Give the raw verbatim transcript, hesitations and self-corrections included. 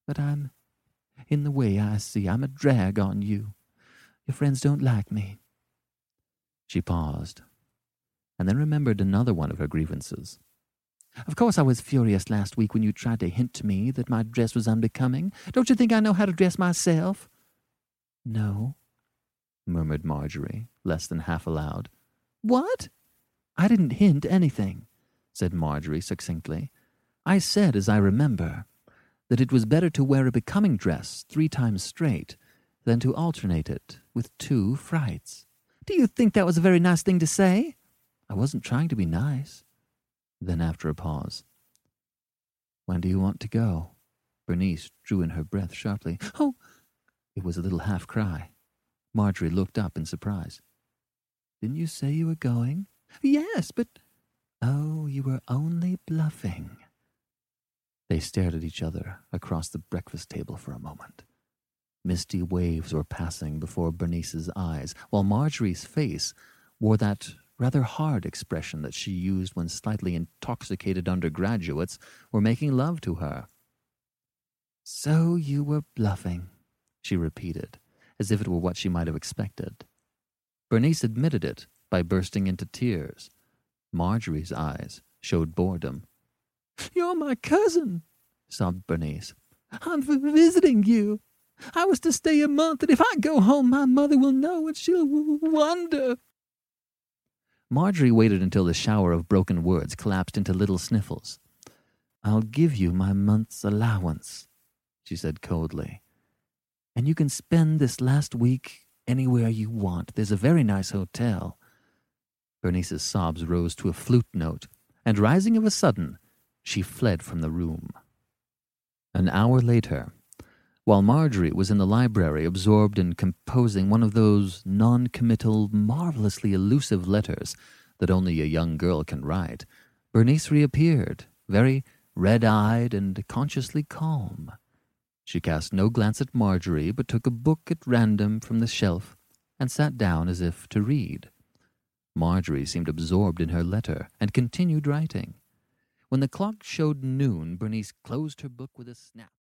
But I'm in the way, I see. I'm a drag on you. Your friends don't like me." She paused, and then remembered another one of her grievances. "Of course I was furious last week when you tried to hint to me that my dress was unbecoming. Don't you think I know how to dress myself?" "No," murmured Marjorie, less than half aloud. "What?" "I didn't hint anything," said Marjorie succinctly. "I said, as I remember, that it was better to wear a becoming dress three times straight than to alternate it with two frights." "Do you think that was a very nice thing to say?" "I wasn't trying to be nice." Then, after a pause, "When do you want to go?" Bernice drew in her breath sharply. "Oh!" It was a little half-cry. Marjorie looked up in surprise. "Didn't you say you were going?" "Yes, but—" "Oh, you were only bluffing." They stared at each other across the breakfast table for a moment. Misty waves were passing before Bernice's eyes, while Marjorie's face wore that rather hard expression that she used when slightly intoxicated undergraduates were making love to her. "So you were bluffing," she repeated, as if it were what she might have expected. Bernice admitted it by bursting into tears. Marjorie's eyes showed boredom. "You're my cousin," sobbed Bernice. "I'm visiting you. I was to stay a month, and if I go home, my mother will know and she'll wonder." Marjorie waited until the shower of broken words collapsed into little sniffles. "I'll give you my month's allowance," she said coldly. "And you can spend this last week anywhere you want. There's a very nice hotel." Bernice's sobs rose to a flute note, and rising of a sudden, she fled from the room. An hour later, while Marjorie was in the library absorbed in composing one of those non-committal, marvelously elusive letters that only a young girl can write, Bernice reappeared, very red-eyed and consciously calm. She cast no glance at Marjorie, but took a book at random from the shelf and sat down as if to read. Marjorie seemed absorbed in her letter and continued writing. When the clock showed noon, Bernice closed her book with a snap.